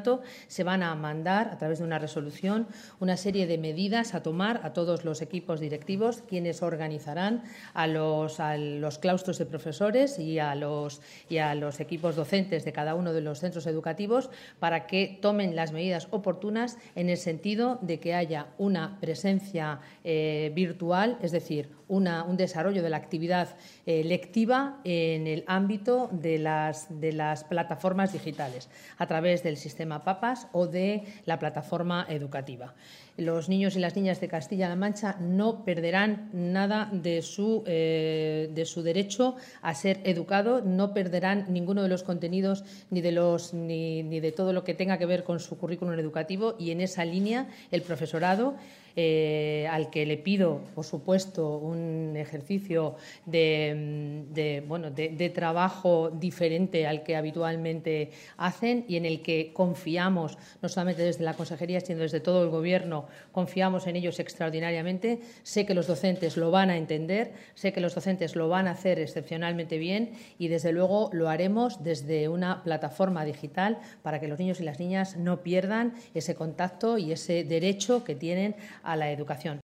tanto, se van a mandar, a través de una resolución, una serie de medidas a tomar a todos los equipos directivos, quienes organizarán a los claustros de profesores y a los equipos docentes de cada uno de los centros educativos para que tomen las medidas oportunas en el sentido de que haya una presencia virtual, es decir, un desarrollo de la actividad lectiva en el ámbito de las plataformas digitales, a través del sistema PAPAS o de la plataforma educativa. Los niños y las niñas de Castilla-La Mancha no perderán nada de su derecho a ser educado, no perderán ninguno de los contenidos ni de todo lo que tenga que ver con su currículum educativo, y en esa línea el profesorado, al que le pido, por supuesto, un ejercicio de trabajo diferente al que habitualmente hacen y en el que confiamos, no solamente desde la Consejería, sino desde todo el Gobierno, confiamos en ellos extraordinariamente. Sé que los docentes lo van a entender, sé que los docentes lo van a hacer excepcionalmente bien y, desde luego, lo haremos desde una plataforma digital para que los niños y las niñas no pierdan ese contacto y ese derecho que tienen a la educación.